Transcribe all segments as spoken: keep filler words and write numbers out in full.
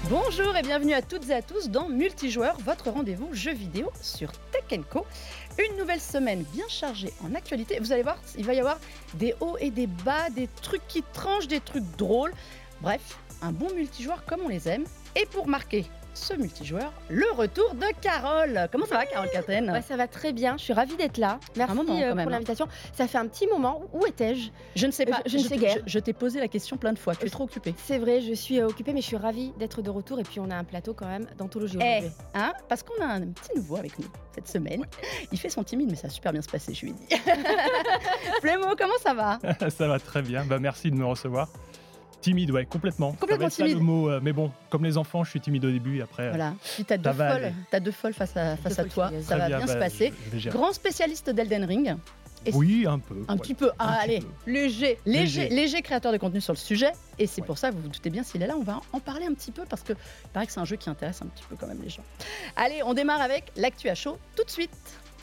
Bonjour et bienvenue à toutes et à tous dans Multijoueur, votre rendez-vous jeux vidéo sur Tech and Co. Une nouvelle semaine bien chargée en actualité. Vous allez voir, il va y avoir des hauts et des bas, des trucs qui tranchent, des trucs drôles. Bref, un bon multijoueur comme on les aime. Et pour marquer ce multijoueur, le retour de Carole. Comment ça va, Carole Cathen? Ouais, ça va très bien, je suis ravie d'être là. Merci Un moment, euh, quand même, pour hein. l'invitation. Ça fait un petit moment. Où étais-je? Je ne sais pas, Je- je ne sais guère. Je, je t'ai posé la question plein de fois, tu es trop occupée. C'est vrai, je suis euh, occupée, mais je suis ravie d'être de retour. Et puis on a un plateau quand même d'anthologie Eh, aujourd'hui. hein, parce qu'on a un petit nouveau avec nous cette semaine. Il fait son timide, mais ça a super bien se passer, je lui ai dit. Flémo, comment ça va? Ça va très bien, bah, merci de me recevoir. Timide, ouais, complètement. Complètement Ça va être ça, timide. le mot, euh, mais bon, comme les enfants, je suis timide au début, après. euh, Voilà, puis t'as deux Ça va folles, aller. t'as deux folles face à, face à folles toi, qui viennent. ça très va bien, se bah, passer. je- je vais gérer. Grand spécialiste d'Elden Ring, et Oui, un peu. un ouais. petit peu, ah, Un petit allez, peu. léger, léger, Léger. léger créateur de contenu sur le sujet, et c'est Ouais. pour ça, vous vous doutez bien s'il est là, on va en parler un petit peu, parce que il paraît que c'est un jeu qui intéresse un petit peu quand même les gens. Allez, on démarre avec l'actu à chaud tout de suite.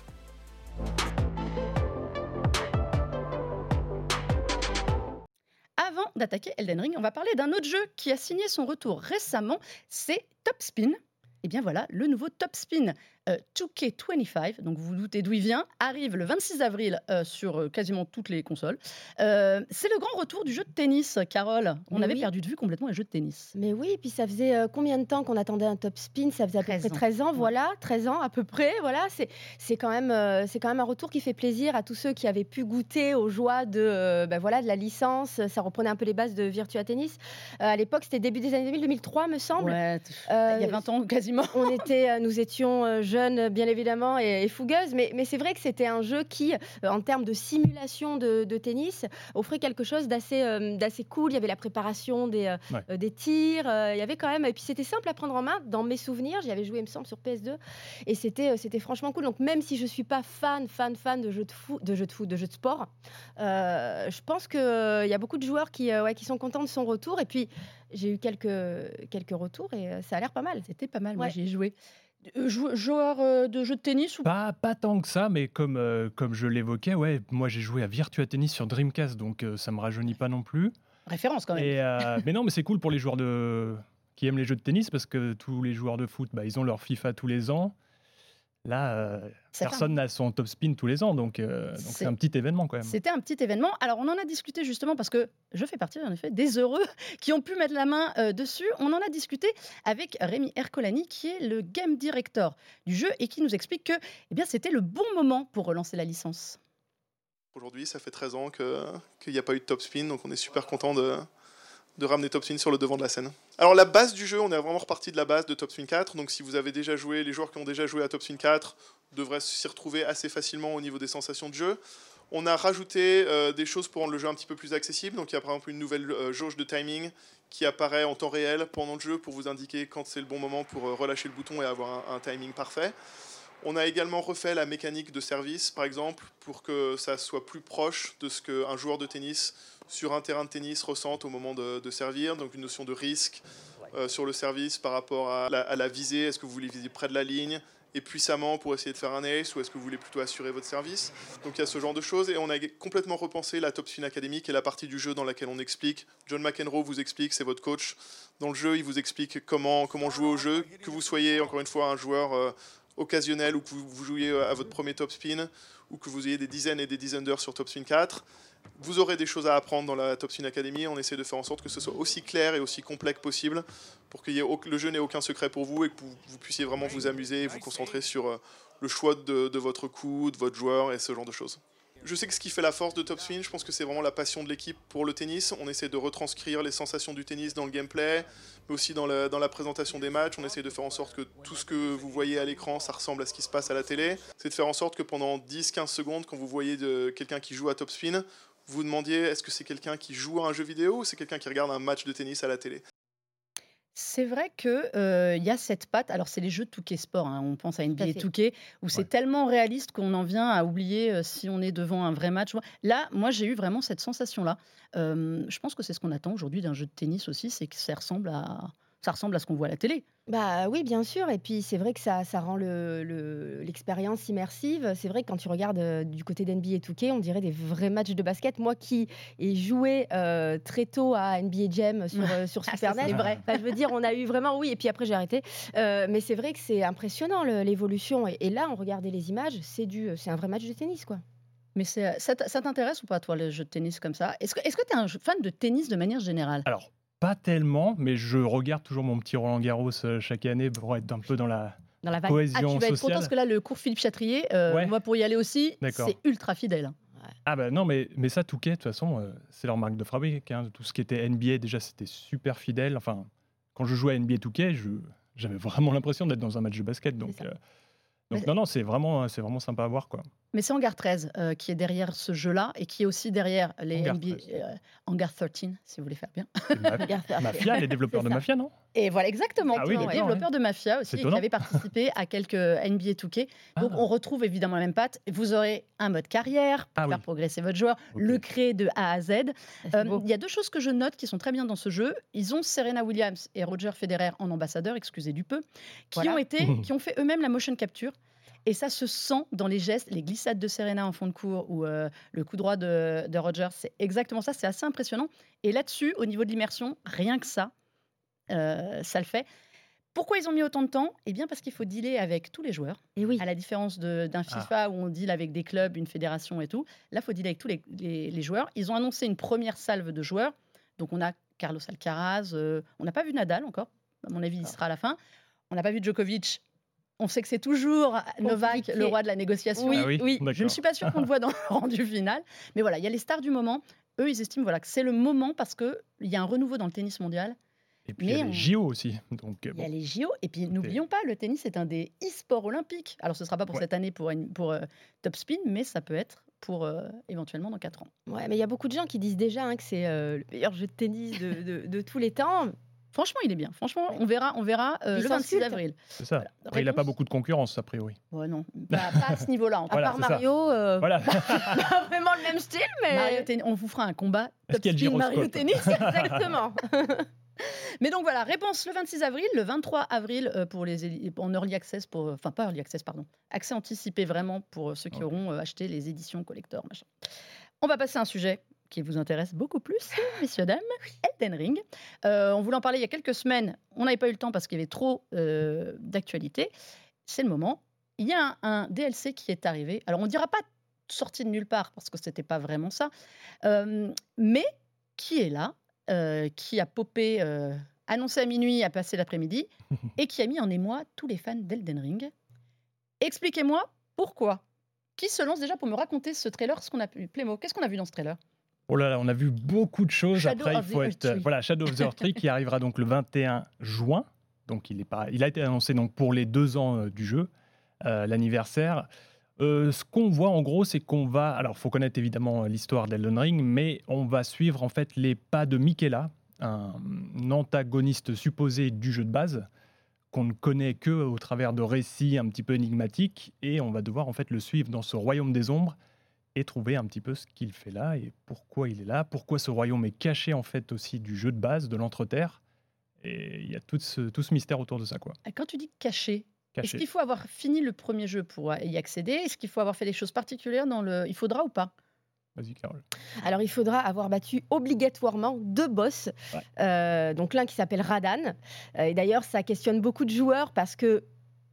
Avant d'attaquer Elden Ring, on va parler d'un autre jeu qui a signé son retour récemment, c'est Top Spin. Et bien voilà, le nouveau Top Spin euh, deux K vingt-cinq, donc vous vous doutez d'où il vient, arrive le vingt-six avril euh, sur euh, quasiment toutes les consoles. Euh, c'est le grand retour du jeu de tennis, Carole. On Mais avait oui. perdu de vue complètement les jeux de tennis. Mais oui, et puis ça faisait euh, combien de temps qu'on attendait un top spin? Ça faisait à peu treize près ans. treize ans, Ouais. voilà, treize ans à peu près. Voilà, c'est c'est quand même euh, c'est quand même un retour qui fait plaisir à tous ceux qui avaient pu goûter aux joies de euh, ben voilà de la licence. Ça reprenait un peu les bases de Virtua Tennis. Euh, à l'époque, c'était début des années deux mille, deux mille trois, me semble. Ouais, t- Euh, il y a vingt ans quasiment. On était, euh, nous étions euh, jeunes, bien évidemment, et, et fougueuses, mais, mais c'est vrai que c'était un jeu qui, euh, en termes de simulation de, de tennis, offrait quelque chose d'assez euh, d'assez cool. Il y avait la préparation des, euh, Ouais. euh, des tirs, euh, il y avait quand même, et puis c'était simple à prendre en main. Dans mes souvenirs, j'y avais joué, il me semble, sur P S deux, et c'était euh, c'était franchement cool. Donc même si je suis pas fan, fan, fan de jeux de foot, de jeux de foot, de jeux de sport, euh, je pense que euh, il y a beaucoup de joueurs qui, euh, ouais, qui sont contents de son retour. Et puis j'ai eu quelques quelques retours et euh, ça a l'air pas mal. C'était pas mal, moi Ouais. j'y ai joué. Euh, jou- joueur euh, de jeux de tennis ou Pas, pas tant que ça, mais comme, euh, comme je l'évoquais, ouais, moi j'ai joué à Virtua Tennis sur Dreamcast, donc euh, ça me rajeunit pas non plus. référence quand même. Et, euh, mais non, mais c'est cool pour les joueurs de... qui aiment les jeux de tennis, parce que tous les joueurs de foot, bah, ils ont leur FIFA tous les ans. Là, euh, Ça fait un- personne n'a son top spin tous les ans, donc euh, donc C'est- c'est un petit événement quand même. C'était un petit événement. Alors, on en a discuté justement parce que je fais partie, en effet, des heureux qui ont pu mettre la main euh, dessus. On en a discuté avec Rémi Ercolani, qui est le game director du jeu et qui nous explique que eh bien, c'était le bon moment pour relancer la licence. Aujourd'hui, ça fait treize ans que- qu'il n'y a pas eu de Top Spin, donc on est super content de, de ramener Top Spin sur le devant de la scène. Alors la base du jeu, on est vraiment reparti de la base de Top Spin quatre, donc si vous avez déjà joué, les joueurs qui ont déjà joué à Top Spin quatre devraient s'y retrouver assez facilement au niveau des sensations de jeu. On a rajouté euh, des choses pour rendre le jeu un petit peu plus accessible, donc il y a par exemple une nouvelle euh, jauge de timing qui apparaît en temps réel pendant le jeu pour vous indiquer quand c'est le bon moment pour euh, relâcher le bouton et avoir un, un timing parfait. On a également refait la mécanique de service, par exemple, pour que ça soit plus proche de ce qu'un joueur de tennis sur un terrain de tennis ressente au moment de, de servir. Donc une notion de risque euh, sur le service par rapport à la, à la visée. Est-ce que vous voulez viser près de la ligne et puissamment pour essayer de faire un ace, ou est-ce que vous voulez plutôt assurer votre service? Donc il y a ce genre de choses, et on a complètement repensé la Top Spin Academy, qui est la partie du jeu dans laquelle on explique. John McEnroe vous explique, c'est votre coach. Dans le jeu, il vous explique comment, comment jouer au jeu, que vous soyez encore une fois un joueur euh, occasionnel, ou que vous, vous jouiez à votre premier Top Spin, ou que vous ayez des dizaines et des dizaines d'heures sur Top Spin quatre. Vous aurez des choses à apprendre dans la Top Spin Academy. On essaie de faire en sorte que ce soit aussi clair et aussi complet que possible pour que le jeu n'ait aucun secret pour vous et que vous, vous puissiez vraiment vous amuser et vous concentrer sur euh, le choix de, de votre coup, de votre joueur et ce genre de choses. Je sais que ce qui fait la force de Top Spin, je pense que c'est vraiment la passion de l'équipe pour le tennis. On essaie de retranscrire les sensations du tennis dans le gameplay, mais aussi dans la, dans la présentation des matchs. On essaie de faire en sorte que tout ce que vous voyez à l'écran, ça ressemble à ce qui se passe à la télé. C'est de faire en sorte que pendant dix à quinze secondes, quand vous voyez de, quelqu'un qui joue à Top Spin, vous vous demandiez est-ce que c'est quelqu'un qui joue à un jeu vidéo ou c'est quelqu'un qui regarde un match de tennis à la télé. C'est vrai qu'il euh, y a cette patte. Alors, c'est les jeux de deux K Sport. Hein, on pense à N B A Tout à fait. deux K, où c'est Ouais. tellement réaliste qu'on en vient à oublier euh, si on est devant un vrai match. Là, moi, j'ai eu vraiment cette sensation-là. Euh, je pense que c'est ce qu'on attend aujourd'hui d'un jeu de tennis aussi, c'est que ça ressemble à, ça ressemble à ce qu'on voit à la télé. Bah oui, bien sûr. Et puis c'est vrai que ça, ça rend le, le- l'expérience immersive. C'est vrai que quand tu regardes euh, du côté d'N B A deux K, on dirait des vrais matchs de basket. Moi qui ai joué euh, très tôt à N B A Jam sur, euh, sur Ah, ça, Super N E S, c'est vrai. enfin, je veux dire, on a eu vraiment, oui, et puis après j'ai arrêté. Euh, mais c'est vrai que c'est impressionnant le- l'évolution. Et, et là, on regardait les images, c'est du, c'est un vrai match de tennis, quoi. Mais c'est- ça, t- ça t'intéresse ou pas, toi, les jeux de tennis comme ça? Est-ce que est-ce que tu es un fan de tennis de manière générale? Alors, pas tellement, mais je regarde toujours mon petit Roland Garros euh, chaque année pour être un peu dans la Dans la vague. Ah, cohésion tu vas être content sociale. parce que là, le cours Philippe Chatrier, euh, Ouais. moi, pour y aller aussi, D'accord. c'est ultra fidèle. hein. Ah bah non, mais, mais ça, Touquet, de toute façon, euh, c'est leur marque de fabrique. hein. Tout ce qui était N B A, déjà, c'était super fidèle. Enfin, quand je jouais à N B A Touquet, je, j'avais vraiment l'impression d'être dans un match de basket. Donc, ça. euh, donc Mais- non, non, c'est vraiment, c'est vraiment sympa à voir, quoi. Mais c'est Hangar treize euh, qui est derrière ce jeu-là et qui est aussi derrière les Hangar N B A, treize. euh, Hangar treize, si vous voulez faire bien. C'est Ma- Regarde, c'est Mafia, les développeurs C'est de ça. Mafia, non Et voilà, exactement. Ah oui, le d'accord, développeur de Mafia aussi, C'est et qui étonnant. avait participé à quelques N B A deux K. Donc, Ah. on retrouve évidemment la même patte. Vous aurez un mode carrière pour Ah faire oui. progresser votre joueur, Ok. le créer de A à Z. C'est Euh, beau. Il y a deux choses que je note qui sont très bien dans ce jeu. Ils ont Serena Williams et Roger Federer en ambassadeur, excusez du peu, qui Voilà. ont été, qui ont fait eux-mêmes la motion capture. Et ça se sent dans les gestes, les glissades de Serena en fond de cours ou euh, le coup droit de, de Roger. C'est exactement ça. C'est assez impressionnant. Et là-dessus, au niveau de l'immersion, rien que ça, euh, ça le fait. Pourquoi ils ont mis autant de temps? Eh bien, parce qu'il faut dealer avec tous les joueurs. Et oui. À la différence de- d'un Ah. FIFA où on deal avec des clubs, une fédération et tout, là, il faut dealer avec tous les, les- les joueurs. Ils ont annoncé une première salve de joueurs. Donc, on a Carlos Alcaraz. euh, on n'a pas vu Nadal encore. À mon avis, il sera à la fin. On n'a pas vu Djokovic. On sait que c'est toujours Novak, Compliqué. le roi de la négociation. Oui, Ah oui, oui. Je ne d'accord. suis pas sûre qu'on le voit dans le rendu final. Mais voilà, il y a les stars du moment. Eux, ils estiment voilà, que c'est le moment parce qu'il y a un renouveau dans le tennis mondial. Et puis, il y a Mais les on- J O aussi. Donc, euh, Il y a bon. les J O. Et puis, n'oublions pas, le tennis est un des e-sports olympiques. Alors, ce ne sera pas pour Ouais. cette année pour, une- pour euh, Top Spin, mais ça peut être pour euh, éventuellement dans quatre ans. Ouais, mais il y a beaucoup de gens qui disent déjà hein, que c'est euh, le meilleur jeu de tennis de, de- de tous les temps. Franchement, il est bien. Franchement, on verra, on verra euh, le Licence vingt-six culte. avril. C'est ça. Voilà. Après, il n'a pas Réponse beaucoup de concurrence, a priori. Ouais, non, pas, pas à ce niveau-là. en tout À Voilà, cas. part c'est ça. Mario, euh, Voilà. pas vraiment le même style, mais Mario Tennis, on vous fera un combat Est-ce Top qu'il y a le Spin Mario gyroscope Tennis. exactement. Mais donc voilà, réponse le vingt-six avril, le vingt-trois avril euh, pour les éli- en early access, pour, enfin pas early access, pardon, accès anticipé vraiment pour euh, ceux qui Ok. auront euh, acheté les éditions collector, machin. On va passer à un sujet qui vous intéresse beaucoup plus, messieurs, dames, Elden Ring. Euh, on voulait en parler il y a quelques semaines, on n'avait pas eu le temps parce qu'il y avait trop euh, d'actualité. C'est le moment. Il y a un, un D L C qui est arrivé. Alors on ne dira pas sorti de nulle part parce que c'était pas vraiment ça, Euh, mais qui est là, euh, qui a popé, euh, annoncé à minuit, a passé l'après-midi, et qui a mis en émoi tous les fans d'Elden Ring. Expliquez-moi pourquoi. Qui se lance déjà pour me raconter ce trailer, ce qu'on a pu. Plémo, qu'est-ce qu'on a vu dans ce trailer? Oh là là, on a vu beaucoup de choses. Shadow Après, il of the faut Earth être. Tree. Voilà, Shadow of the Earth Tree qui arrivera donc le vingt et un juin. Donc, il, est pas, il a été annoncé donc pour les deux ans euh, du jeu, euh, l'anniversaire. Euh, ce qu'on voit en gros, c'est qu'on va. Alors, il faut connaître évidemment l'histoire d'Elden Ring, mais on va suivre en fait les pas de Miquella, un antagoniste supposé du jeu de base, qu'on ne connaît que au travers de récits un petit peu énigmatiques, et on va devoir en fait le suivre dans ce royaume des ombres et trouver un petit peu ce qu'il fait là et pourquoi il est là, pourquoi ce royaume est caché en fait aussi du jeu de base, de l'Entreterre. Et il y a tout ce, tout ce mystère autour de ça, quoi. Quand tu dis caché, est-ce Caché. qu'il faut avoir fini le premier jeu pour y accéder? Est-ce qu'il faut avoir fait des choses particulières dans le. Il faudra ou pas? Vas-y, Carole. Alors, il faudra avoir battu obligatoirement deux boss. Ouais. Euh, donc, l'un qui s'appelle Radan. Euh, et d'ailleurs, ça questionne beaucoup de joueurs parce que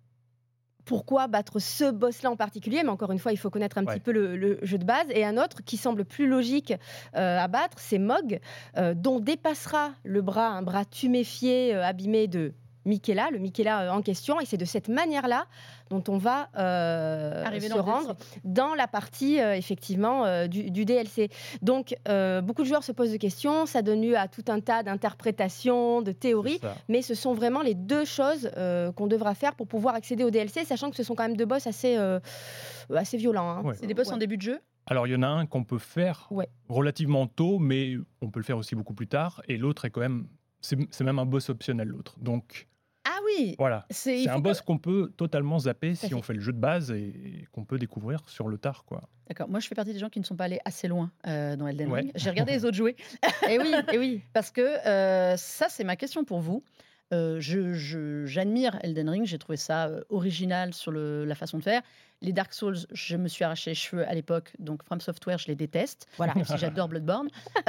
pourquoi battre ce boss-là en particulier? Mais encore une fois, il faut connaître un Ouais. petit peu le, le jeu de base. Et un autre qui semble plus logique euh, à battre, c'est Mog, euh, dont dépassera le bras, un bras tuméfié, euh, abîmé de Miquella, le Miquella euh, en question. Et c'est de cette manière-là dont on va euh, Arriver se dans le D L C. rendre dans la partie euh, effectivement euh, du, du D L C. Donc, euh, beaucoup de joueurs se posent des questions. Ça donne lieu à tout un tas d'interprétations, de théories. C'est ça. Mais ce sont vraiment les deux choses euh, qu'on devra faire pour pouvoir accéder au D L C, sachant que ce sont quand même deux boss assez, euh, assez violents. hein. Ouais. C'est des boss Ouais. en début de jeu? Alors, il y en a un qu'on peut faire Ouais. relativement tôt, mais on peut le faire aussi beaucoup plus tard. Et l'autre est quand même. C'est c'est même un boss optionnel, l'autre. Donc, Ah oui. voilà. C'est il C'est faut un que- boss qu'on peut totalement zapper Tout à si on fait. fait le jeu de base et qu'on peut découvrir sur le tard, quoi. D'accord. Moi, je fais partie des gens qui ne sont pas allés assez loin euh, dans Elden Ouais. Ring. J'ai regardé les autres jouer. Et oui, et oui. Parce que euh, ça, c'est ma question pour vous. Euh, je, je- j'admire Elden Ring, j'ai trouvé ça euh, original sur le- la façon de faire. Les Dark Souls, je me suis arraché les cheveux à l'époque, donc From Software, je les déteste. Voilà, même si j'adore Bloodborne.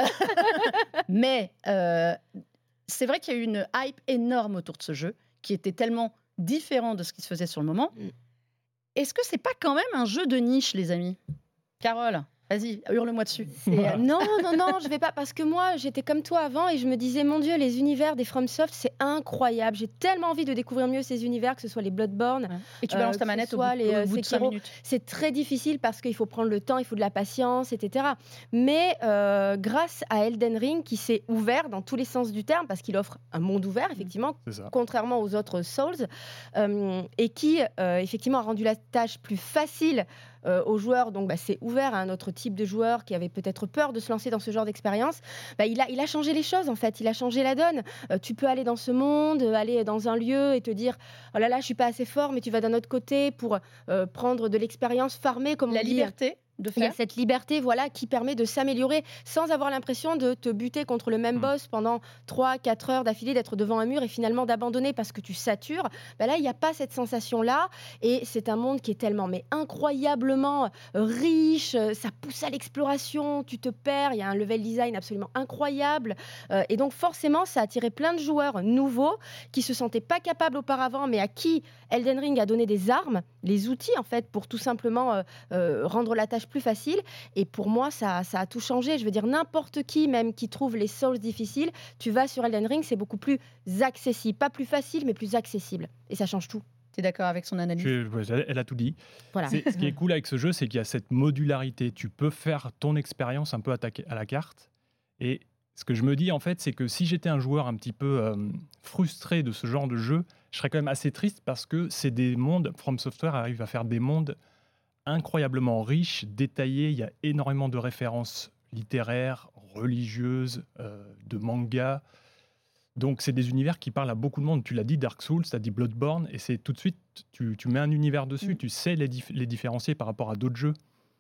Mais euh, c'est vrai qu'il y a eu une hype énorme autour de ce jeu, qui était tellement différent de ce qui se faisait sur le moment. Mm. Est-ce que c'est pas quand même un jeu de niche, les amis? Carole, vas-y, hurle-moi dessus. C'est, euh, non, non, non, je vais pas. Parce que moi, j'étais comme toi avant et je me disais, mon Dieu, les univers des FromSoft, c'est incroyable. J'ai tellement envie de découvrir mieux ces univers, que ce soit les Bloodborne. Ouais. Et tu Euh, balances ta que ce manette au bout, soit les, euh, au bout de cinq Sekiro. minutes. C'est très difficile parce qu'il faut prendre le temps, il faut de la patience, et cetera. Mais euh, grâce à Elden Ring, qui s'est ouvert dans tous les sens du terme, parce qu'il offre un monde ouvert, effectivement, C'est ça. contrairement aux autres Souls, euh, et qui euh, effectivement a rendu la tâche plus facile euh, aux joueurs. Donc bah, c'est ouvert à un autre type de joueur qui avait peut-être peur de se lancer dans ce genre d'expérience. Bah, il, a, il a changé les choses en fait, il a changé la donne. Euh, tu peux aller dans ce monde, euh, aller dans un lieu et te dire oh là là, je suis pas assez fort, mais tu vas d'un autre côté pour euh, prendre de l'expérience, farmer comme on La dit. liberté de Il y a faire. cette liberté voilà, qui permet de s'améliorer sans avoir l'impression de te buter contre le même Mm. boss pendant trois quatre heures d'affilée, d'être devant un mur et finalement d'abandonner parce que tu satures. Ben là, il n'y a pas cette sensation-là. Et c'est un monde qui est tellement mais incroyablement euh, riche. euh, Ça pousse à l'exploration, tu te perds. Il y a un level design absolument incroyable. Euh, et donc forcément, ça a attiré plein de joueurs nouveaux qui se sentaient pas capables auparavant, mais à qui Elden Ring a donné des armes, les outils en fait, pour tout simplement euh, euh, rendre la tâche plus facile. Et pour moi, ça, ça a tout changé. Je veux dire, n'importe qui, même qui trouve les Souls difficiles, tu vas sur Elden Ring, c'est beaucoup plus accessible. Pas plus facile, mais plus accessible. Et ça change tout. Tu es d'accord avec son analyse? Je- ouais, elle elle a tout dit. Voilà. C'est- ce qui est cool avec ce jeu, c'est qu'il y a cette modularité. Tu peux faire ton expérience un peu à, ta- à la carte. Et ce que je me dis, en fait, c'est que si j'étais un joueur un petit peu euh, frustré de ce genre de jeu, je serais quand même assez triste parce que c'est des mondes. From Software arrive à faire des mondes incroyablement riches, détaillés. Il y a énormément de références littéraires, religieuses, euh, de mangas. Donc, c'est des univers qui parlent à beaucoup de monde. Tu l'as dit, Dark Souls, tu as dit Bloodborne, et c'est tout de suite, tu, tu mets un univers dessus, Mm. tu sais les, dif- les différencier par rapport à d'autres jeux.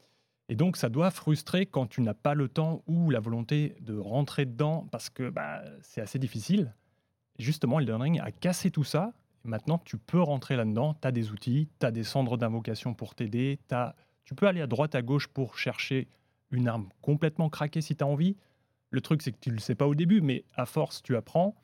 Et donc, ça doit frustrer quand tu n'as pas le temps ou la volonté de rentrer dedans, parce que bah, c'est assez difficile. Et justement, Elden Ring a cassé tout ça. Et maintenant, tu peux rentrer là-dedans, tu as des outils, tu as des cendres d'invocation pour t'aider, t'as- tu peux aller à droite, à gauche pour chercher une arme complètement craquée si tu as envie. Le truc, c'est que tu ne le sais pas au début, mais à force, tu apprends.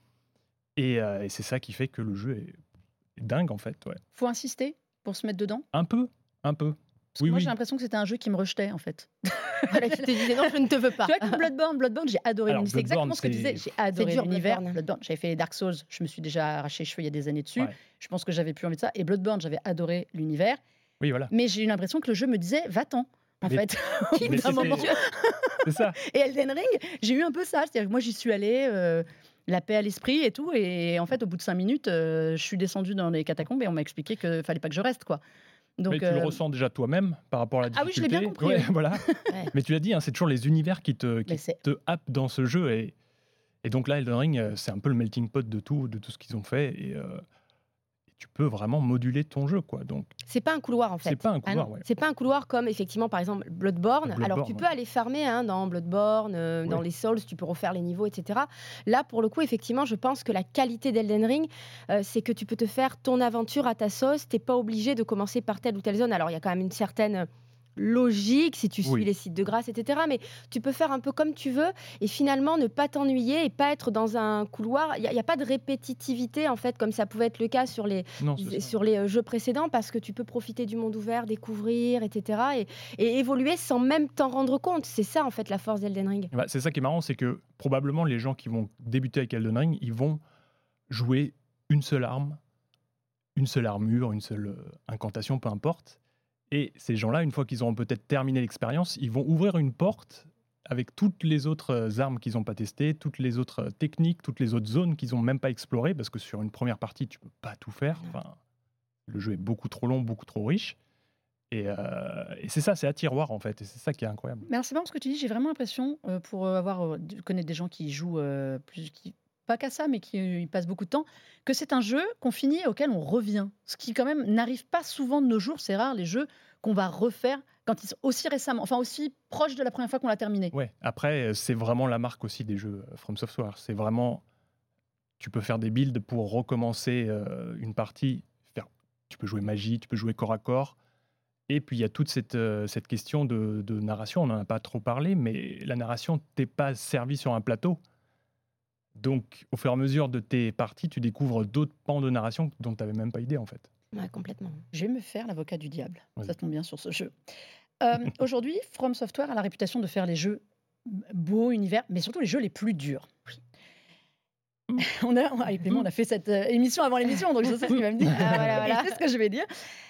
Et, euh, et c'est ça qui fait que le jeu est, est dingue, en fait. Ouais. Faut insister pour se mettre dedans? Un peu, un peu. Parce que Oui, moi, oui. j'ai l'impression que c'était un jeu qui me rejetait, en fait. Voilà, qui te disait non, je ne te veux pas. Tu vois, comme Bloodborne, Bloodborne, j'ai adoré Alors, l'univers. C'est exactement Bloodborne, ce que tu disais. c'est- J'ai adoré C'est dur, l'univers. Bloodborne. Bloodborne. J'avais fait Dark Souls, je me suis déjà arraché les cheveux il y a des années dessus. Ouais. Je pense que j'avais plus envie de ça. Et Bloodborne, j'avais adoré l'univers. Oui, voilà. Mais j'ai eu l'impression que le jeu me disait, va-t'en, en Mais- fait. Mais D'un moment. c'était- c'est ça. Et Elden Ring, j'ai eu un peu ça. C'est-à-dire que moi, j'y suis allée, euh, la paix à l'esprit et tout. Et en fait, au bout de cinq minutes, euh, je suis descendue dans les catacombes et on m'a expliqué qu'il fallait pas que je reste, quoi. Donc, Mais tu euh, le ressens déjà toi-même par rapport à la Ah oui, je l'ai difficulté. bien compris, Ouais, oui. voilà. Ouais. Mais tu l'as dit, hein, c'est toujours les univers qui te, qui mais c'est te happent dans ce jeu. Et, et donc là, Elden Ring, euh, c'est un peu le melting pot de tout, de tout ce qu'ils ont fait. Et, euh, et tu peux vraiment moduler ton jeu, quoi. Donc, C'est pas un couloir en fait. c'est pas un Ah couloir. non, ouais. C'est pas un couloir comme effectivement par exemple Bloodborne. Bloodborne, Alors tu peux ouais. aller farmer hein, dans Bloodborne, euh, dans Ouais. les Souls, tu peux refaire les niveaux, et cetera. Là pour le coup effectivement je pense que la qualité d'Elden Ring euh, c'est que tu peux te faire ton aventure à ta sauce. T'es pas obligé de commencer par telle ou telle zone. Alors il y a quand même une certaine logique si tu suis Oui. les sites de grâce, et cetera. Mais tu peux faire un peu comme tu veux et finalement ne pas t'ennuyer et pas être dans un couloir. Il n'y a, a pas de répétitivité en fait comme ça pouvait être le cas sur les Non, c'est ça. sur les euh, jeux précédents parce que tu peux profiter du monde ouvert, découvrir, et cetera. Et, et évoluer sans même t'en rendre compte. C'est ça en fait la force d'Elden Ring. Bah, c'est ça qui est marrant, c'est que probablement les gens qui vont débuter avec Elden Ring, ils vont jouer une seule arme, une seule armure, une seule euh, incantation, peu importe. Et ces gens-là, une fois qu'ils auront peut-être terminé l'expérience, ils vont ouvrir une porte avec toutes les autres euh, armes qu'ils n'ont pas testées, toutes les autres euh, techniques, toutes les autres zones qu'ils n'ont même pas explorées, parce que sur une première partie, tu peux pas tout faire. Enfin, le jeu est beaucoup trop long, beaucoup trop riche. Et, euh, et c'est ça, c'est à tiroir en fait, et c'est ça qui est incroyable. Mais alors, c'est marrant ce que tu dis. J'ai vraiment l'impression, euh, pour euh, avoir euh, de- connaître des gens qui jouent euh, plus, qui, pas qu'à ça, mais qui euh, y passent beaucoup de temps, que c'est un jeu qu'on finit et auquel on revient. Ce qui quand même n'arrive pas souvent de nos jours. C'est rare les jeux qu'on va refaire quand ils sont aussi récemment, enfin aussi proches de la première fois qu'on l'a terminé. Ouais. Après, euh, c'est vraiment la marque aussi des jeux euh, From Software. C'est vraiment tu peux faire des builds pour recommencer euh, une partie. Faire, tu peux jouer magie, tu peux jouer corps à corps. Et puis il y a toute cette, euh, cette question de, de narration. On n'en a pas trop parlé, mais la narration t'est pas servie sur un plateau. Donc, au fur et à mesure de tes parties, tu découvres d'autres pans de narration dont tu n'avais même pas idée, en fait. Ouais, complètement. Je vais me faire l'avocat du diable. Vas-y. Ça tombe bien sur ce jeu. Euh, Aujourd'hui, From Software a la réputation de faire les jeux beaux, univers, mais surtout les jeux les plus durs. On a, avec Clément, on a fait cette euh, émission avant l'émission, donc je sais ce qu'il va me dire. Ah, voilà, voilà. Et c'est ce que je vais dire.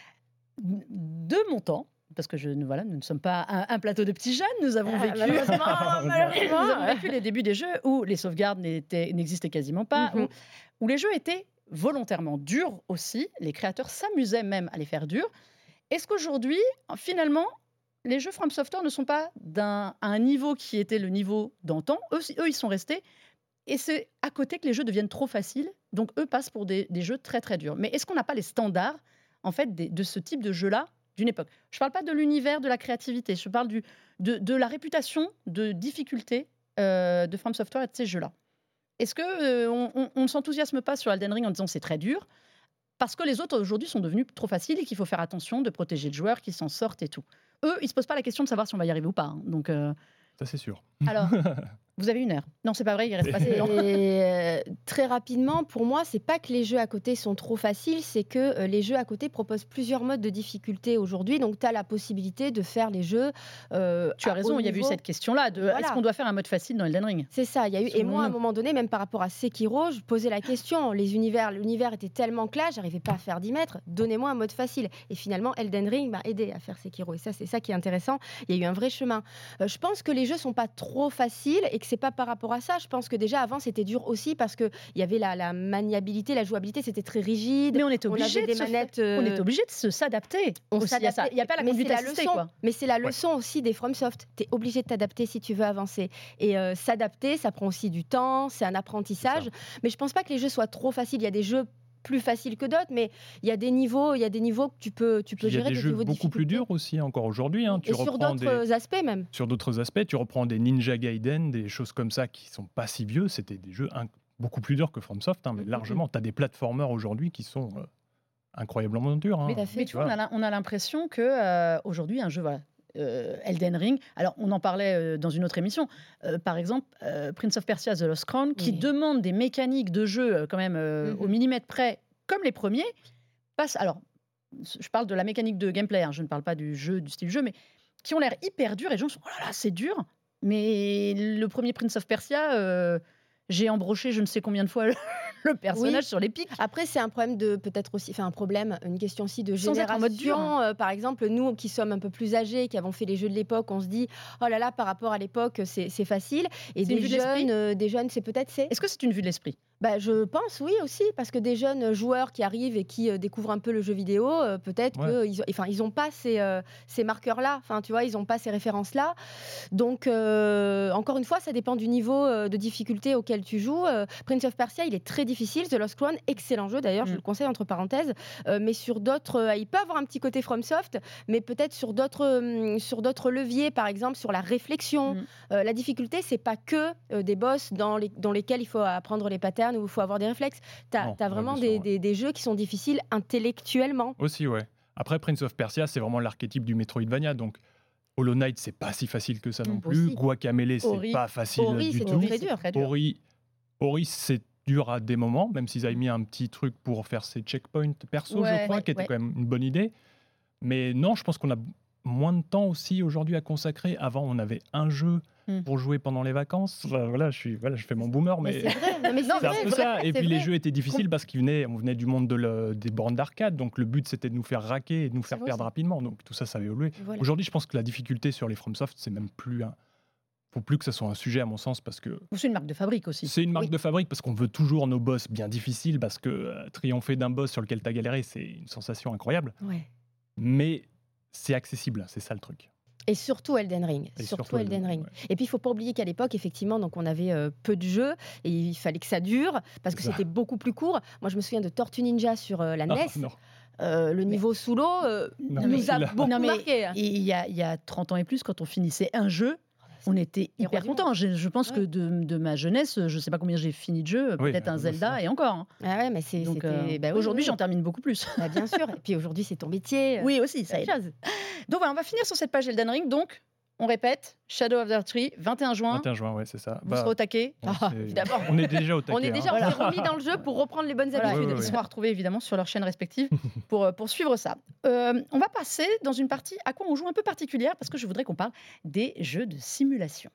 De mon temps, parce que je, voilà, nous ne sommes pas un, un plateau de petits jeunes, nous avons Ah, vécu, malheureusement, nous malheureusement. avons vécu les débuts des jeux où les sauvegardes n'étaient- n'existaient quasiment pas, Mhm. où, où les jeux étaient volontairement durs aussi. Les créateurs s'amusaient même à les faire durs. Est-ce qu'aujourd'hui, finalement, les jeux From Software ne sont pas d'un à un niveau qui était le niveau d'antan? Eux, si- eux, ils sont restés. Et c'est à côté que les jeux deviennent trop faciles. Donc, eux passent pour des, des jeux très, très durs. Mais est-ce qu'on n'a pas les standards, en fait, des- de ce type de jeu-là d'une époque? Je ne parle pas de l'univers, de la créativité. Je parle du, de, de la réputation de difficulté euh, de From Software et de ces jeux-là. Est-ce qu'on euh, on, on- on ne s'enthousiasme pas sur Elden Ring en disant c'est très dur parce que les autres aujourd'hui sont devenus trop faciles et qu'il faut faire attention de protéger le joueur qui s'en sortent et tout. Eux, ils se posent pas la question de savoir si on va y arriver ou pas. hein. Donc, euh, Ça, c'est sûr. alors, vous avez une heure. Non, c'est pas vrai, il reste pas assez de temps. Et, euh, très rapidement, pour moi, c'est pas que les jeux à côté sont trop faciles, c'est que euh, les jeux à côté proposent plusieurs modes de difficulté aujourd'hui. Donc, tu as la possibilité de faire les jeux. euh, Tu as à raison, haut il y avait eu niveau. cette question-là de Voilà. est-ce qu'on doit faire un mode facile dans Elden Ring? C'est ça, il y a eu. Et Selon moi, à un nous. moment donné, même par rapport à Sekiro, je posais la question. Les univers, l'univers était tellement clair, j'arrivais pas à faire dix mètres. Donnez-moi un mode facile. Et finalement, Elden Ring m'a aidé à faire Sekiro. Et ça, c'est ça qui est intéressant. Il y a eu un vrai chemin. Euh, je pense que les jeux sont pas trop faciles et que c'est pas par rapport à ça. Je pense que déjà avant, c'était dur aussi parce que il y avait la, la maniabilité, la jouabilité, c'était très rigide. Mais on est On obligé avait de des se manettes, faire- on est euh, obligé de se s'adapter. On aussi à ça. s'adaptait. Il n'y a pas la Mais c'est conduite la assistée, leçon. quoi. Mais c'est la leçon aussi des FromSoft. Tu es obligé de t'adapter si tu veux avancer. Et euh, s'adapter, ça prend aussi du temps, c'est un apprentissage. Mais je pense pas que les jeux soient trop faciles. Il y a des jeux plus faciles que d'autres, mais il y a des niveaux, il y a des niveaux que tu peux, tu peux Il y a gérer. des des jeux niveaux de beaucoup plus difficulté. durs aussi, encore aujourd'hui. hein. Tu Et sur reprends d'autres des... aspects même. Sur d'autres aspects, tu reprends des Ninja Gaiden, des choses comme ça qui sont pas si vieux. C'était des jeux inc- beaucoup plus durs que FromSoft, hein, mais Mhm. largement. Tu as des platformers aujourd'hui qui sont euh, incroyablement durs. hein. Mais, Tout à fait. mais tu vois, on a, l'im- on a l'impression que euh, aujourd'hui un jeu, voilà, euh, Elden Ring. Alors, on en parlait euh, dans une autre émission. Euh, par exemple, euh, Prince of Persia: The Lost Crown, qui Oui. demande des mécaniques de jeu euh, quand même euh, Mhm. au millimètre près, comme les premiers. Passe. Alors, je parle de la mécanique de gameplay. hein, je ne parle pas du jeu, du style jeu, mais qui ont l'air hyper durs. Et les gens sont, oh là là, c'est dur. Mais le premier Prince of Persia, euh, j'ai embroché je ne sais combien de fois le, le personnage Oui. sur les pics. Après, c'est un problème de peut-être aussi, enfin un problème, une question aussi de Sans être en génération. mode dur, hein. Euh, par exemple, nous qui sommes un peu plus âgés, qui avons fait les jeux de l'époque, on se dit oh là là, par rapport à l'époque, c'est c'est facile. Et C'est une des vue de l'esprit. jeunes, euh, des jeunes, c'est peut-être c'est. Est-ce que c'est une vue de l'esprit? Bah, je pense oui aussi parce que des jeunes joueurs qui arrivent et qui euh, découvrent un peu le jeu vidéo, euh, peut-être Ouais. qu'ils enfin ils ont pas ces euh, ces marqueurs là. Enfin tu vois, ils ont pas ces références là. Donc euh, encore une fois, ça dépend du niveau euh, de difficulté auquel tu joues. Euh, Prince of Persia, il est très difficile. The Lost Crown, excellent jeu d'ailleurs, je Mm. le conseille entre parenthèses. Euh, mais sur d'autres, euh, il peut avoir un petit côté FromSoft, mais peut-être sur d'autres hum, sur d'autres leviers, par exemple sur la réflexion. Mm. Euh, la difficulté, c'est pas que euh, des boss dans, les, dans lesquels il faut apprendre les patterns ou il faut avoir des réflexes. Tu as Non, ouais, vraiment bien des, sûr, ouais. des- des jeux qui sont difficiles intellectuellement. Aussi, ouais. Après, Prince of Persia, c'est vraiment l'archétype du Metroidvania. Donc, Hollow Knight, c'est pas si facile que ça non Mm, plus. aussi. Guacamelee, c'est Ori. pas facile Ori, du c'est tout. très Ori, dur. c'est très dur. Ori, Ori c'est dur à des moments, même s'ils avaient mis un petit truc pour faire ses checkpoints perso, Ouais, je crois, ouais, qui était ouais. quand même une bonne idée. Mais non, je pense qu'on a moins de temps aussi aujourd'hui à consacrer. Avant, on avait un jeu Mm. pour jouer pendant les vacances. Enfin, voilà, je suis, voilà, je fais mon boomer, mais, Mais c'est vrai. Non, mais c'est Non, c'est un vrai, peu c'est ça. vrai, Et c'est puis les vrai. jeux étaient difficiles parce qu'on venait, on venait du monde de le- des bornes d'arcade. Donc le but, c'était de nous faire raquer et de nous faire vrai, perdre ça. rapidement. Donc tout ça, ça avait évolué. Voilà. Aujourd'hui, je pense que la difficulté sur les FromSoft, c'est même plus un. Faut plus que ça soit un sujet, à mon sens, parce que C'est une marque de fabrique aussi. c'est une marque Oui. de fabrique, parce qu'on veut toujours nos boss bien difficiles, parce que euh, triompher d'un boss sur lequel tu as galéré, c'est une sensation incroyable. Ouais. Mais c'est accessible, c'est ça le truc. Et surtout Elden Ring. Et surtout, surtout Elden Elden Ring. Ring, Et puis il faut pas oublier qu'à l'époque, effectivement, donc on avait euh, peu de jeux et il fallait que ça dure parce que C'est ça. c'était beaucoup plus court. Moi, je me souviens de Tortue Ninja sur euh, la Ah, N E S. non. Euh, le niveau sous l'eau euh, Non, nous mais a là- beaucoup Non, mais marqué. Il y, a, il y a trente ans et plus, quand on finissait un jeu, On était Les hyper rois du contents. Je, je pense Ouais. que de, de ma jeunesse, je sais pas combien j'ai fini de jeux, Oui, peut-être bah, un bah, Zelda ça. et encore. hein. Ah ouais, mais c'est, Donc c'était. euh, bah oui, aujourd'hui, oui, j'en termine beaucoup plus. bah, bien sûr. Et puis aujourd'hui, c'est ton métier. Oui, aussi, ça c'est aide. autre chose. Donc voilà, on va finir sur cette page Elden Ring. Donc, on répète, Shadow of the Tree, vingt et un juin, vingt et un juin, ouais, c'est ça. vous Bah, serez au taquet. on, Ah, s'est- évidemment. on est déjà au taquet. On est déjà, hein. on s'est remis dans le jeu pour reprendre les bonnes Voilà, habitudes. Ouais, ouais, ils ouais. seront à retrouver évidemment sur leurs chaînes respectives pour, euh, pour suivre ça. Euh, on va passer dans une partie à quoi on joue un peu particulière parce que je voudrais qu'on parle des jeux de simulation.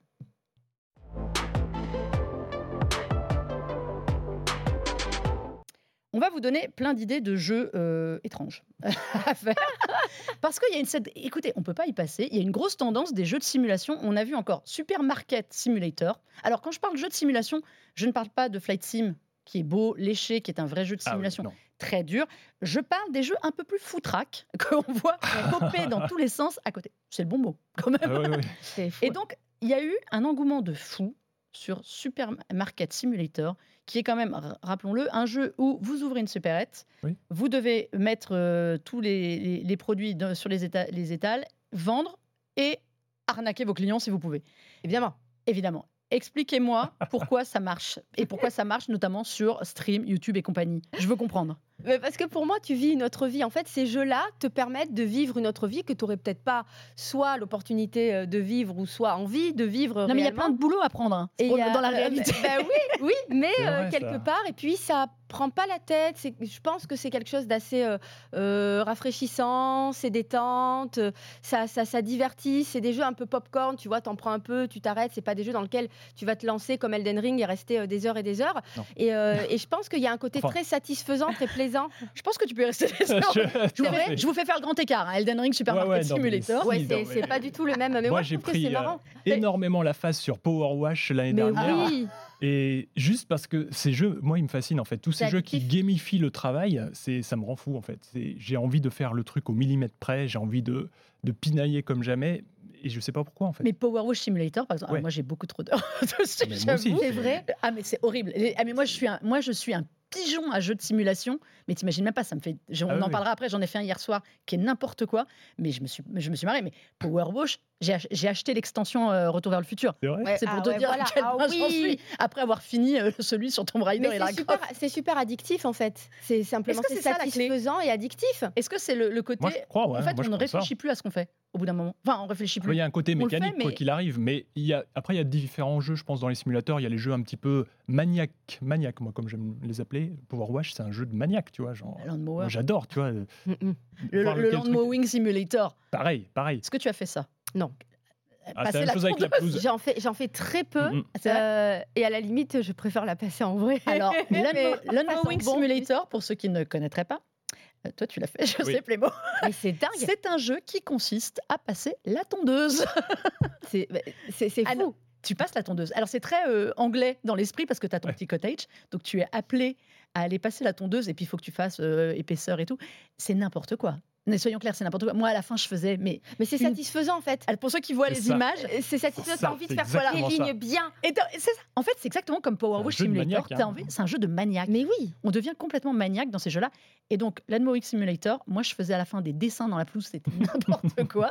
On va vous donner plein d'idées de jeux euh, étranges à faire. Parce qu'il y a une... cette- Écoutez, on ne peut pas y passer. Il y a une grosse tendance des jeux de simulation. On a vu encore Supermarket Simulator. Alors, quand je parle de jeux de simulation, je ne parle pas de Flight Sim, qui est beau, léché, qui est un vrai jeu de Ah oui, simulation non. très dur. Je parle des jeux un peu plus foutraques, qu'on voit popper dans tous les sens à côté. C'est le bon mot, quand même. Ah ouais, ouais. C'est fou. Et donc, il y a eu un engouement de fou sur Supermarket Simulator, qui est quand même, r- rappelons-le, un jeu où vous ouvrez une supérette, Oui. vous devez mettre euh, tous les, les- les produits de- sur les, éta- les étals, vendre et arnaquer vos clients si vous pouvez. Évidemment. Évidemment. Expliquez-moi pourquoi ça marche et pourquoi ça marche notamment sur Stream, YouTube et compagnie. Je veux comprendre. Mais parce que pour moi, tu vis une autre vie. En fait, ces jeux-là te permettent de vivre une autre vie que tu n'aurais peut-être pas soit l'opportunité euh, de vivre ou soit envie de vivre. Non mais il y a réellement. plein de boulot à prendre hein, Et pour- il y a- dans la euh, réalité. bah oui, oui, mais C'est euh, vrai, quelque ça. part. Et puis ça prend pas la tête. C'est, je pense que c'est quelque chose d'assez euh, euh, rafraîchissant. C'est détente. euh, Ça, ça, ça divertit. C'est des jeux un peu popcorn. Tu vois, t'en prends un peu, tu t'arrêtes. C'est pas des jeux dans lesquels tu vas te lancer comme Elden Ring et rester euh, des heures et des heures. Non. Et, euh, et je pense qu'il y a un côté Enfin. très satisfaisant, très plaisant. Je pense que tu peux y rester des heures. Je- Je tout vous, à fais, fait. je vous fais faire le grand écart. hein. Elden Ring, Supermarket Ouais, ouais, non, mais Simulator. Ouais, Oui, c'est, non, c'est mais- pas du tout le même. Mais Moi, moi, j'ai je trouve que pris c'est euh, marrant. énormément la face sur Power Wash l'année Mais dernière. oui. Et juste parce que ces jeux, moi, ils me fascinent en fait. Tous ces C'est jeux qui addictif. gamifient le travail, c'est, ça me rend fou en fait. C'est, j'ai envie de faire le truc au millimètre près, j'ai envie de, de pinailler comme jamais. Et je sais pas pourquoi en fait. Mais Power Wash Simulator, par exemple, Ouais. alors moi j'ai beaucoup trop d'heures dessus, Mais moi aussi. j'avoue. C'est vrai. Ah mais c'est horrible. Les- Ah mais moi je suis un, moi je suis un pigeon à jeu de simulation. Mais t'imagines même pas, ça me fait. je- on Ah oui, en oui. parlera après. J'en ai fait un hier soir qui est n'importe quoi. Mais je me suis, je me suis marrée. Mais Power Wash, j'ai, ach- j'ai acheté l'extension euh, Retour vers le futur. C'est vrai Ouais, C'est pour ah te ouais, dire voilà. à quel Ah point j'en oui. suis après avoir fini euh, celui sur Tomb Raider Mais et Lara c'est Croft. super, c'est super addictif en fait. C'est simplement Est-ce que c'est c'est ça, la clé satisfaisant et addictif. Est-ce que c'est le, le côté Moi, je crois, ouais, en fait moi, je on ne pense ça. réfléchit plus à ce qu'on fait au bout d'un moment. Enfin on réfléchit Il plus. y a un côté On le fait, mécanique quoi mais- qu'il arrive, mais il y a, après il y a différents jeux, je pense, dans les simulateurs. Il y a les jeux un petit peu maniaques, maniaques, moi comme j'aime les appeler. Power Wash, c'est un jeu de maniaque, tu vois. Genre, Landmower. moi, j'adore, tu vois. Mm, mm. Le, voir le lequel Land truc- Mowing Simulator. Pareil, pareil. Est-ce que tu as fait ça Non. Ah, Passer c'est la même chose avec la tondeuse. pelouse. J'en fais, j'en fais très peu. Mm, mm. C'est vrai euh, et à la limite, je préfère la passer en vrai. Alors, Land, Mais Mo- Land ça sent Mowing bon. Simulator, pour ceux qui ne connaîtraient pas, euh, toi tu l'as fait, je Oui. sais, Playmo. Mais c'est dingue. C'est un jeu qui consiste à passer la tondeuse. C'est, bah, c'est, c'est Ah fou. non. Tu passes la tondeuse. Alors c'est très euh, anglais dans l'esprit parce que tu as ton Ouais. petit cottage, donc tu es appelé à aller passer la tondeuse et puis il faut que tu fasses euh, épaisseur et tout. C'est n'importe quoi. Mais soyons clairs, c'est n'importe quoi. Moi à la fin je faisais, mais Mais c'est Une- satisfaisant en fait. alors, pour ceux qui voient C'est les ça. images, Euh, C'est satisfaisant. C'est ça, T'as envie de c'est faire voilà, les exactement lignes bien. et t'as- c'est ça. En fait c'est exactement comme Power C'est un Wash jeu de Simulator. maniaque, T'as hein. envie- C'est un jeu de maniaque. Mais oui. On devient complètement maniaque dans ces jeux-là. Et donc, Land Mowing Simulator, moi, je faisais à la fin des dessins dans la pelouse, c'était n'importe quoi.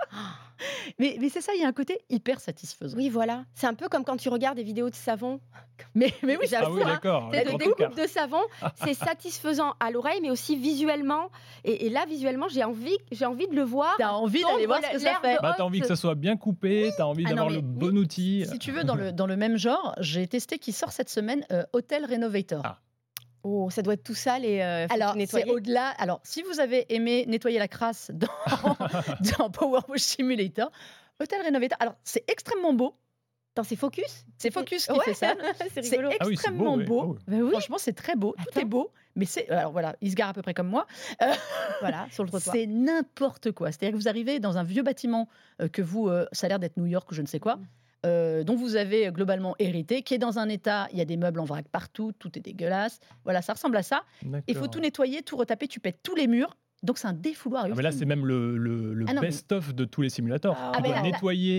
Mais, mais c'est ça, il y a un côté hyper satisfaisant. Oui, voilà. C'est un peu comme quand tu regardes des vidéos de savon. Mais, mais oui, Ah J'avoue, oui, hein. d'accord. T'as le des grand découpes écart. de savon, c'est satisfaisant à l'oreille, mais aussi visuellement. Et, et là, visuellement, j'ai envie, j'ai envie de le voir. t'as envie Tondre d'aller voir ce que ça l'herbe fait. Bah, t'as envie que ça soit bien coupé, t'as envie Ah non, d'avoir mais le oui. bon outil. Si tu veux, dans le, dans le même genre, j'ai testé qui sort cette semaine euh, Hotel Renovator. Ah. Oh, ça doit être tout sale et euh, faut Alors, tout c'est nettoyer. au-delà. Alors, si vous avez aimé nettoyer la crasse dans, dans Power Wash Simulator, Hotel Renovator, alors c'est extrêmement beau. Attends, c'est Focus C'est Focus qui Ouais, fait ça. c'est C'est rigolo. Ah oui, c'est extrêmement beau. beau. ouais. Oh. Bah oui, Franchement, c'est très beau. Tout Attends. est beau. Mais c'est. Alors voilà, il se gare à peu près comme moi. voilà, sur le trottoir. C'est n'importe quoi. C'est-à-dire que vous arrivez dans un vieux bâtiment euh, que vous, euh, ça a l'air d'être New York ou je ne sais quoi, Mm. euh, dont vous avez euh, globalement hérité, qui est dans un état, il y a des meubles en vrac partout, tout est dégueulasse. Voilà, ça ressemble à ça. Il faut D'accord. tout nettoyer, tout retaper, tu pètes tous les murs. Donc c'est un défouloir. Ah, mais là, c'est même le, le, le Ah non, mais- best-of de tous les simulateurs. Ah tu ouais, dois là, là- nettoyer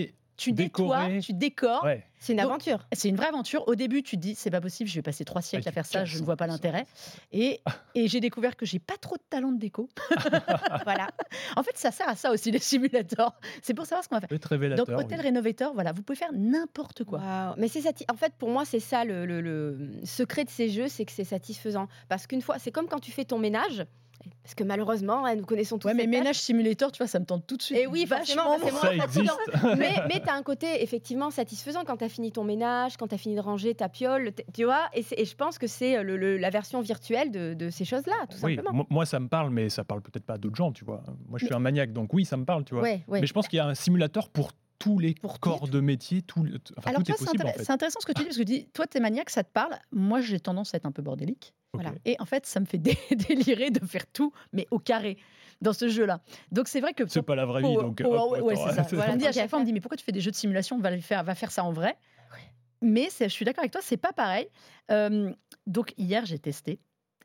tu nettoies, décorer. tu décores. Ouais. C'est une Donc, aventure. C'est une vraie aventure. Au début, tu te dis, c'est pas possible, je vais passer trois siècles Ah, à faire ça, quel je ne vois pas sens, l'intérêt. Et, et j'ai découvert que j'ai pas trop de talent de déco. Voilà. En fait, ça sert à ça aussi, les simulateurs. C'est pour savoir ce qu'on va faire. peut être révélateur. Donc, Hotel oui. Renovator, voilà, vous pouvez faire n'importe quoi. Waouh. Mais c'est sati- en fait, pour moi, c'est ça le, le- le secret de ces jeux, c'est que c'est satisfaisant. Parce qu'une fois, c'est comme quand tu fais ton ménage. Parce que malheureusement, hein, nous connaissons tous Ouais, mais cette tâche. ménage simulator, tu vois, ça me tente tout de suite. Et oui, forcément, vachement. c'est Ça moins fatigant. existe. Mais, mais tu as un côté effectivement satisfaisant quand tu as fini ton ménage, quand tu as fini de ranger ta piole, t- tu vois. Et, c'est- et je pense que c'est le- le- la version virtuelle de, de ces choses-là, tout Oui, simplement. mo- moi ça me parle, mais ça parle peut-être pas à d'autres gens, tu vois. Moi je suis un maniaque, donc oui, ça me parle, tu vois. Ouais, ouais. Mais je pense qu'il y a un simulateur pour tous les Pour corps de métier, tout, le- enfin, Alors, tout tu est vois, c'est possible en intér- fait. c'est intéressant ce que tu dis, parce que tu dis, toi, t'es maniaque, ça te parle. Moi, j'ai tendance à être un peu bordélique. Ok. voilà. Et en fait, ça me fait dé- délirer de faire tout, mais au carré, dans ce jeu-là. Donc, c'est vrai que. C'est pas la vraie vie, Power- donc. Power- hop, ouais, attends, c'est ça. c'est- Voilà, on me dit à Tant qu'à chaque fois, on me faire. dit, mais pourquoi tu fais des jeux de simulation, va, le faire, va faire ça en vrai. Mais c'est- je suis d'accord avec toi, c'est pas pareil. Euh, donc, hier, j'ai testé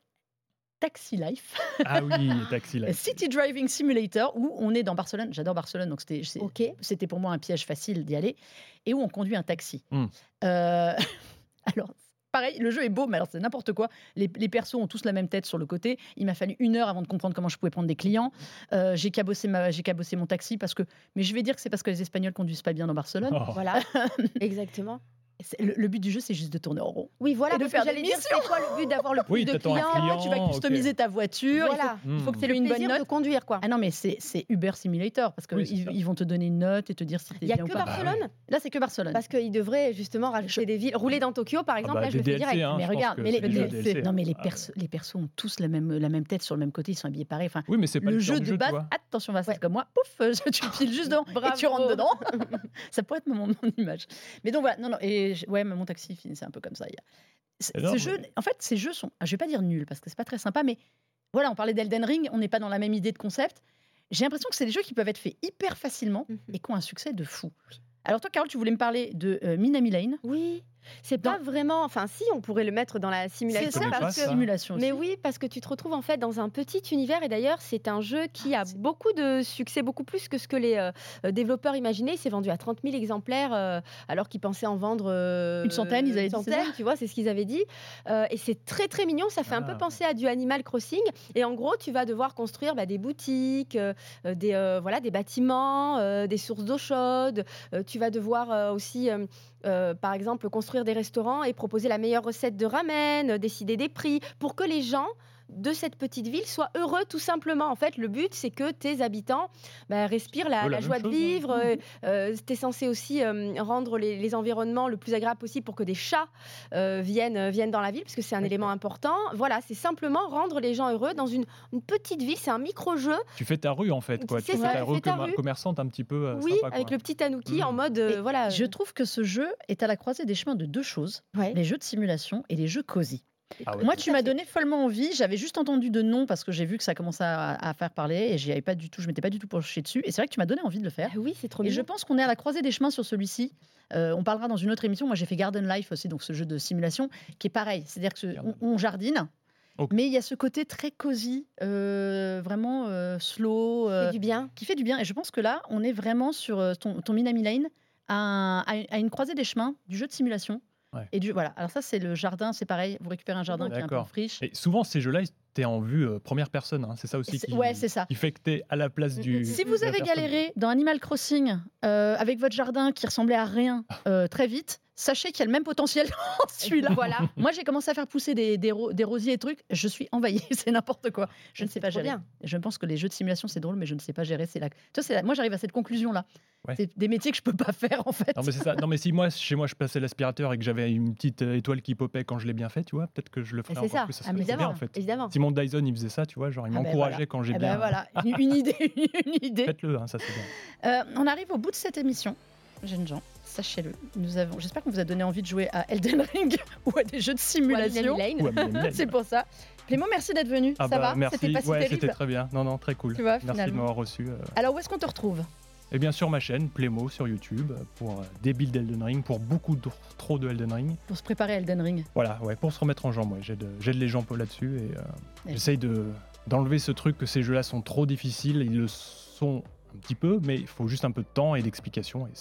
Taxi Life, Ah oui, Taxi Life. City Driving Simulator, où on est dans Barcelone. J'adore Barcelone, donc c'était c'est- Ok. c'était pour moi un piège facile d'y aller, et où on conduit un taxi. Hmm. Euh, alors, pareil, le jeu est beau, mais alors c'est n'importe quoi. Les, les persos ont tous la même tête sur le côté. Il m'a fallu une heure avant de comprendre comment je pouvais prendre des clients. Euh, j'ai cabossé, ma- j'ai cabossé mon taxi parce que, mais je vais dire que c'est parce que les Espagnols conduisent pas bien dans Barcelone. Oh. Voilà, exactement. C'est- Le, le but du jeu, c'est juste de tourner en rond. Oui, voilà, Et de parce faire que des j'allais dire, c'est quoi le but d'avoir le plus Oui, de t'attends un clients client. tu vas ok. customiser ta voiture. il faut- Voilà. Il faut que Hmm. tu aies une bonne Plaisir note. de conduire, quoi. Ah non, mais c'est c'est Uber Simulator parce qu'ils Oui, c'est ça. ils vont te donner une note et te dire si Il t'es n'y a bien que ou pas. Barcelone, Là, c'est que Barcelone. parce qu'ils devraient justement rajouter des villes. Rouler dans Tokyo, par exemple, bah, là, je des le fais D L C, direct. hein, mais je pense regarde, que mais les, c'est déjà les- D L C. non, mais les, Ah, persos, les persos ont tous la même, la même tête sur le même côté, ils sont habillés pareil. Enfin, Oui, mais c'est pas le le jeu cœur de du jeu, tu base, vois. attention, va, c'est Ouais. comme moi, pouf, euh, tu piles juste dedans et tu rentres Bravo. dedans. Ça pourrait être mon, mon image. Mais donc voilà, non, non, et je- ouais, mais mon taxi finissait un peu comme ça hier. C- Et non, Ce mais- jeu, en fait, ces jeux sont, ah, je vais pas dire nuls parce que c'est pas très sympa, mais voilà, on parlait d'Elden Ring, on n'est pas dans la même idée de concept. J'ai l'impression que c'est des jeux qui peuvent être faits hyper facilement Mhm. et qui ont un succès de fou. Alors toi, Carole, tu voulais me parler de euh, Minami Lane. Oui, c'est pas vraiment. Enfin, si, on pourrait le mettre dans la simulation. C'est connais ça, pas parce que ça. simulation aussi. Mais oui, parce que tu te retrouves en fait dans un petit univers et d'ailleurs c'est un jeu qui a beaucoup de succès, beaucoup plus que ce que les euh, euh, développeurs imaginaient. Il s'est vendu à trente mille exemplaires euh, alors qu'ils pensaient en vendre euh, Une centaine, ils avaient une dit, c'est centaine, ça tu vois, c'est ce qu'ils avaient dit. Euh, et c'est très très mignon, ça fait un Ah. peu penser à du Animal Crossing. Et en gros, tu vas devoir construire bah, des boutiques, euh, euh, des, euh, voilà, des bâtiments, euh, des sources d'eau chaude. Euh, tu vas devoir euh, aussi... euh, euh, par exemple, construire des restaurants et proposer la meilleure recette de ramen, euh, décider des prix, pour que les gens de cette petite ville soient heureux tout simplement. En fait, le but, c'est que tes habitants bah, respirent la, peu la la même joie de chose, ouais. vivre. Euh, euh, tu es censé aussi euh, rendre les, les environnements le plus agréable possible pour que des chats euh, viennent, euh, viennent dans la ville, parce que c'est un Ok. élément important. Voilà, c'est simplement rendre les gens heureux dans une, une petite ville. C'est un micro-jeu. Tu fais ta rue en fait, quoi. C'est Tu ça, fais ta tu rue fais ta commer- rue. commerçante un petit peu euh, Oui, sympa, avec quoi. le petit tanuki Mm. en mode... euh, Et voilà. Je trouve que ce jeu est à la croisée des chemins de deux choses, Ouais. les jeux de simulation et les jeux cosy. Ah ouais. Moi, Tout tu à m'as fait. donné follement envie. J'avais juste entendu de nom parce que j'ai vu que ça commençait à, à faire parler et j'y avais pas du tout. Je m'étais pas du tout penchée dessus. Et c'est vrai que tu m'as donné envie de le faire. Ah oui, c'est trop Et je mignon. pense qu'on est à la croisée des chemins sur celui-ci. Euh, on parlera dans une autre émission. Moi, j'ai fait Garden Life aussi, donc ce jeu de simulation qui est pareil. C'est-à-dire que ce- Garden. on, on jardine, Ok. mais il y a ce côté très cosy, euh, vraiment euh, slow, euh, C'est du bien. qui fait du bien. Et je pense que là, on est vraiment sur euh, ton, ton Minami Lane, à, un- à une- à une croisée des chemins du jeu de simulation. Ouais. Et du, voilà. Alors ça, c'est le jardin, c'est pareil. Vous récupérez un jardin qui est un peu D'accord. friche. Et souvent, ces jeux-là, t'es en vue euh, première personne. hein. C'est ça aussi C'est- qui, ouais, c'est ça. qui fait que t'es à la place du. Si de vous la avez personne. galéré dans Animal Crossing euh, avec votre jardin qui ressemblait à rien euh, très vite, sachez qu'il y a le même potentiel dans celui-là. Voilà. Moi, j'ai commencé à faire pousser des, des, ro- des rosiers et trucs. Je suis envahie. C'est n'importe quoi. Je ne sais C'est pas trop gérer. bien. Je pense que les jeux de simulation, c'est drôle, mais je ne sais pas gérer. C'est la... Toi, c'est la- Moi, j'arrive à cette conclusion-là. Ouais. C'est des métiers que je peux pas faire, en fait. Non mais c'est ça. Non mais si moi chez moi je passais l'aspirateur et que j'avais une petite euh, étoile qui popait quand je l'ai bien fait, tu vois, peut-être que je le ferais c'est encore ça. plus. Ça Ah, serait mais trop bien Évidemment. en fait. Évidemment. Si mon Dyson il faisait ça, tu vois, genre il Ah ben m'encourageait voilà. quand j'ai Eh bien. ben voilà, une, une idée, une idée. Faites-le, hein, ça c'est bien. Euh, on arrive au bout de cette émission, jeunes gens. Sachez-le, nous avons. J'espère qu'on vous a donné envie de jouer à Elden Ring ou à des jeux de simulation. Ou à Minami Lane. Ou à Minami Lane. C'est pour ça. Clément, merci d'être venu. Ah ça bah, va merci. C'était pas si ouais, terrible. c'était très bien. Non non, très cool. Tu vois, Merci de finalement. m'avoir reçu. euh. Alors, où est-ce qu'on te retrouve Et bien sûr ma chaîne Plémo sur YouTube pour euh, des builds d'Elden Ring, pour beaucoup de- trop de Elden Ring. pour se préparer à Elden Ring? Voilà, ouais, pour se remettre en jambe. Ouais. J'aide, j'aide les gens un peu là-dessus et euh, Ouais. j'essaye de d'enlever ce truc que ces jeux-là sont trop difficiles. Ils le sont un petit peu, mais il faut juste un peu de temps et d'explication et ça,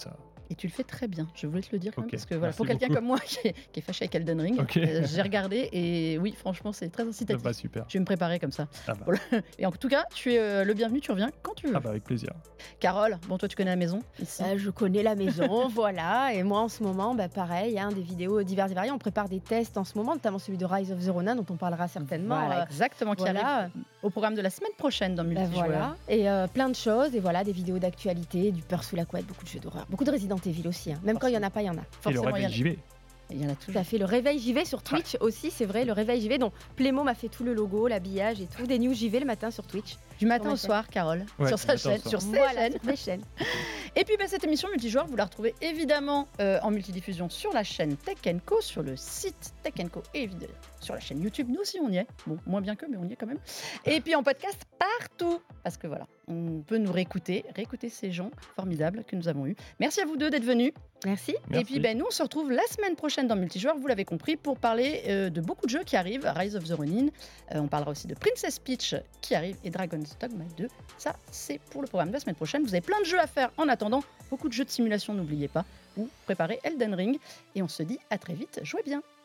Et tu le fais très bien, je voulais te le dire quand même, Ok, parce que voilà, merci pour quelqu'un beaucoup. comme moi qui est, qui est fâché avec Elden Ring, Ok. euh, j'ai regardé et oui, franchement, c'est très Ah incitatif. bah, super. Je vais me préparer comme ça. Ah bah, Voilà. Et en tout cas, tu es euh, le bienvenu, tu reviens quand tu veux. ah bah, avec plaisir. Carole, bon, toi, tu connais la maison ici. Euh, je connais la maison, voilà. Et moi, en ce moment, bah, pareil, hein, des vidéos diverses et variées. On prépare des tests en ce moment, notamment celui de Rise of the Ronin, dont on parlera certainement. Voilà, euh, exactement, qui voilà. arrive au programme de la semaine prochaine dans bah, Multijoueur. voilà. Et euh, plein de choses, et voilà, des vidéos d'actualité, du peur sous la couette, beaucoup de jeux d'horreur, beaucoup de Resident Evil aussi. hein. Même quand il y en a pas, il y en a. Et le Forcément, il y en réveil, a- j'y vais. il y en a Tout toujours. à fait. Le réveil J V sur Twitch aussi, c'est vrai. Le réveil J V, dont Plémo m'a fait tout le logo, l'habillage et tout. Des news J V le matin sur Twitch. Du matin ma au chaîne. soir, Carole, Ouais, sur du sa matin au chaîne, soir. sur ses Voilà, chaînes. sur mes chaînes. Et puis bah, cette émission multijoueur, vous la retrouvez évidemment euh, en multidiffusion sur la chaîne Tech Co, sur le site Tech Co et évidemment sur la chaîne YouTube. Nous aussi on y est, bon moins bien que mais on y est quand même. Et puis en podcast partout, parce que voilà, on peut nous réécouter, réécouter ces gens formidables que nous avons eus. Merci à vous deux d'être venus. Merci. Et Merci. puis ben, nous on se retrouve la semaine prochaine dans Multijoueur, vous l'avez compris, pour parler euh, de beaucoup de jeux qui arrivent, Rise of the Ronin. Euh, on parlera aussi de Princess Peach qui arrive et Dragon's Dogma deux. Ça c'est pour le programme de la semaine prochaine. Vous avez plein de jeux à faire en attendant, beaucoup de jeux de simulation, n'oubliez pas. Ou préparez Elden Ring. Et on se dit à très vite, jouez bien.